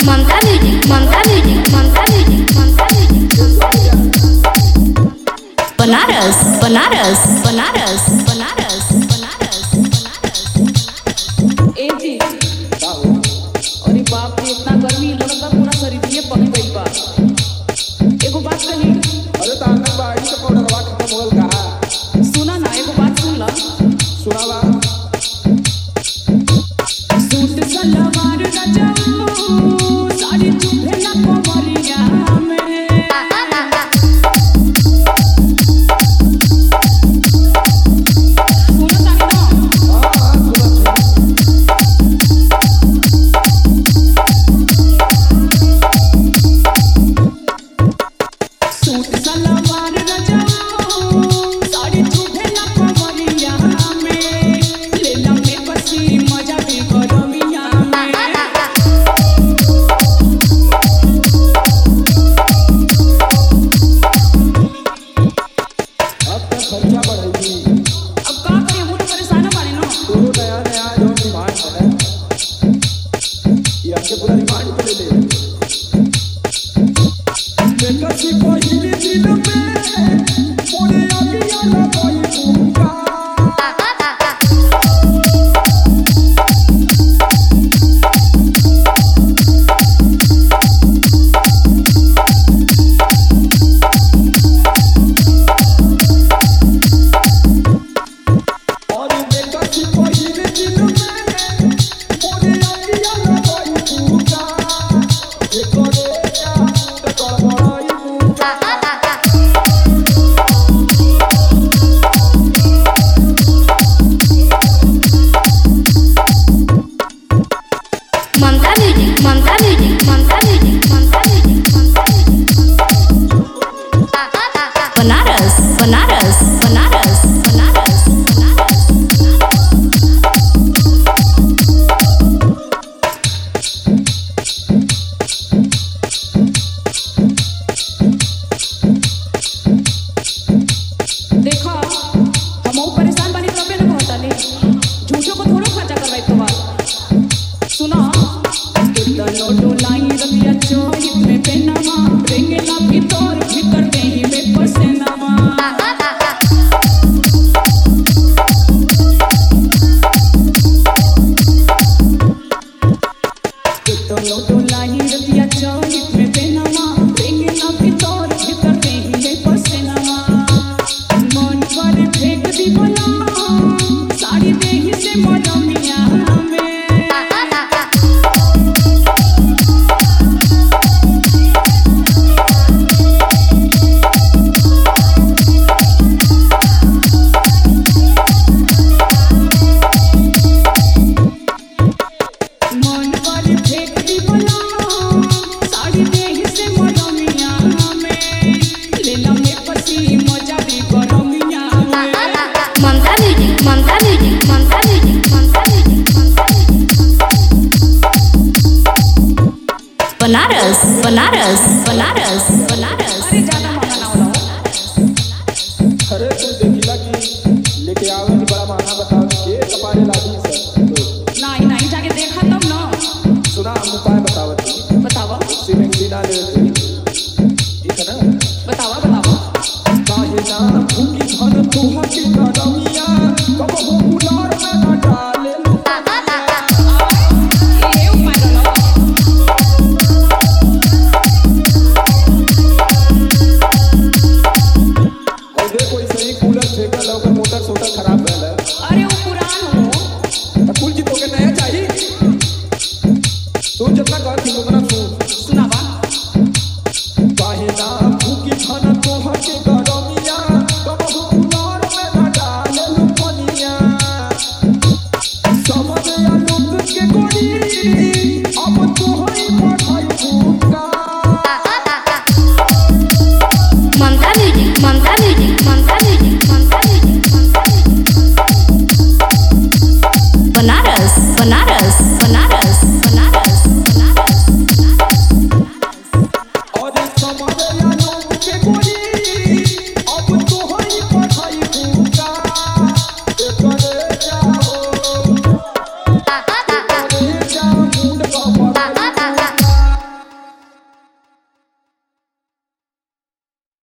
ममता music Mamta music Mamta music Mamta music Banaras Banaras Banaras Banaras Banaras Banaras ए जी अरे बाप रे इतना गर्मी लगता पूरा शरीर ये पक गई बा। एगो बात कही अरे तो आंगनबाड़ी का पाउडरवा खत्म होल का सुना ना एगो बात सुन ला सुनावा सूट सलवार रजाऊ साड़ी चुभे ना कमरिया में सुनो तानी ना सूट सलवार रजाऊ साड़ी चुभे ना कमरिया में लेला में बसी मजा भी गरमिया में अब तक खर्चा बढ़ेगी अब का करें वो तो परेशान बाड़े ना दोनों नया नया जो डिमांड है ये हमके पूरा डिमांड पे ले ले देखा सी पहली दिन में मोरे अगिया ना कोई भूखा और देखा सी पहली दिन में मोरे अगिया ना कोई भूखा ये करे क्या तो गड़बड़ाई भूखा Mamta music Mamta music Mamta music Mamta music Mamta music Banaras Banaras Banaras Banaras Banaras देखा हम परेशान बनी तबे ना कहता ले झूठो को थोड़ा खर्चा करवाई तो बात सुना कितना डोलाई रतिया चोहित में पेनामा रेंगेला भीतर देही में पसेनामा कितना डोलाई रतिया चोहित में पेनामा रेंगेला भीतर देही में पसेनामा मन पर फेंक दी भला साड़ी देही से मरमिया में मन पर फेंक दी भला साड़ी देही से मरमिया में लेला में पसी मजा भी गरमिया में Mamta music Mamta music Mamta music Mamta music Mamta music Banaras Banaras Banaras Banaras अरे ज्यादा महंगा ना होला अरे तू देखिला कि लेके आवे कि बड़ा महंगा बताओ के कपारे लादी सब नहीं जाके देखा तब ना सुना हम उपाय बतावत बतावा सीमेंट सीना ले ठीक है ना बतावा काहे ना भूखी धन तोहा के करमिया कब हो उलार में ना डाले ये उपाय रहा और देखो सही कूलर फेंकल और मोटर सोटर खराब भेल है अरे वो पुरान हो तो कुल की तो के नया चाहिए तू जितना कर थी उतना तू